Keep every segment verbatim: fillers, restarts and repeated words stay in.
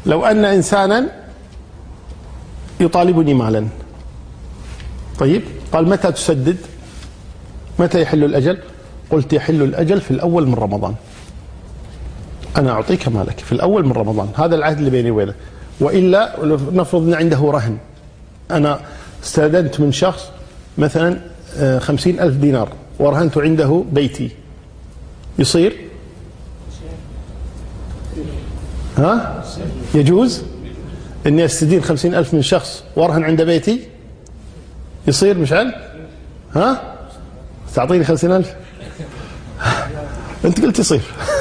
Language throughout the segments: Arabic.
لو أن إنسانا يطالبني مالا، طيب قال متى تسدد؟ متى يحل الأجل؟ قلت يحل الأجل في الأول من رمضان، أنا أعطيك مالك في الأول من رمضان، هذا العهد اللي بيني وبينه. وإلا نفرض أن عنده رهن، أنا استأذنت من شخص مثلا خمسين ألف دينار ورهنت عنده بيتي، يصير؟ ها؟ يجوز أني أستدين خمسين ألف من شخص وارهن عنده بيتي؟ يصير مشعل؟ ها؟ تعطيني خمسين ألف؟ أنت قلت يصير.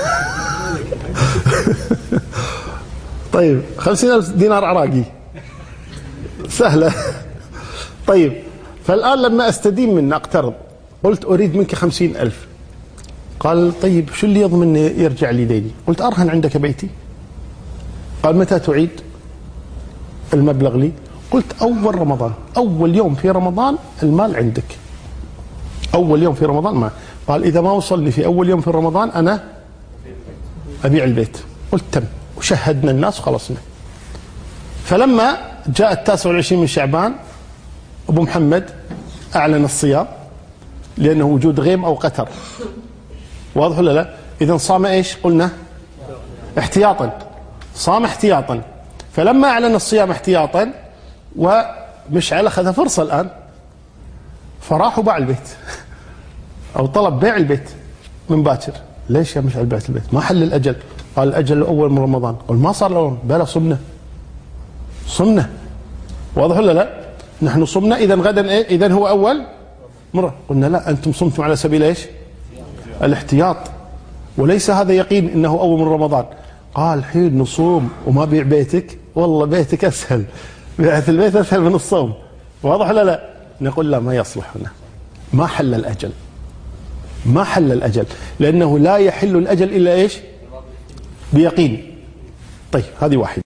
طيب خمسين ألف دينار عراقي سهلة. طيب فالآن لما أستدين منه أقترض، قلت أريد منك خمسين ألف، قال طيب شو اللي يضمن يرجع لي ديني؟ قلت أرهن عندك بيتي. قال متى تعيد المبلغ لي؟ قلت أول رمضان، أول يوم في رمضان المال عندك، أول يوم في رمضان ما. قال إذا ما وصلني في أول يوم في رمضان أنا أبيع البيت. قلت تم، وشهدنا الناس وخلصنا. فلما جاء التاسع والعشرين من شعبان أبو محمد أعلن الصيام لأنه وجود غيم أو قتر، واضح ولا لا؟ إذن صام إيش قلنا؟ احتياطا، صام احتياطا. فلما أعلن الصيام احتياطا ومشعل أخذ فرصة الآن، فراح وباع البيت أو طلب بيع البيت من باكر. ليش يا مشعل بعت البيت؟ ما حل الأجل. قال الأجل الأول من رمضان. قل ما صار له بلا، صمنا صمنا، واضح ولا لا؟ نحن صمنا، إذن غدا إيه؟ إذن هو أول مرة. قلنا لا، أنتم صمتم على سبيل إيش؟ الاحتياط، وليس هذا يقين إنه أول من رمضان. قال حين نصوم وما بيع بيتك؟ والله بيتك أسهل، بيعة البيت أسهل من الصوم، واضح ولا لا؟ نقول لا، ما يصلح هنا، ما حل الأجل، ما حل الأجل، لأنه لا يحل الأجل إلا إيش؟ بيقين. طيب هذه واحدة.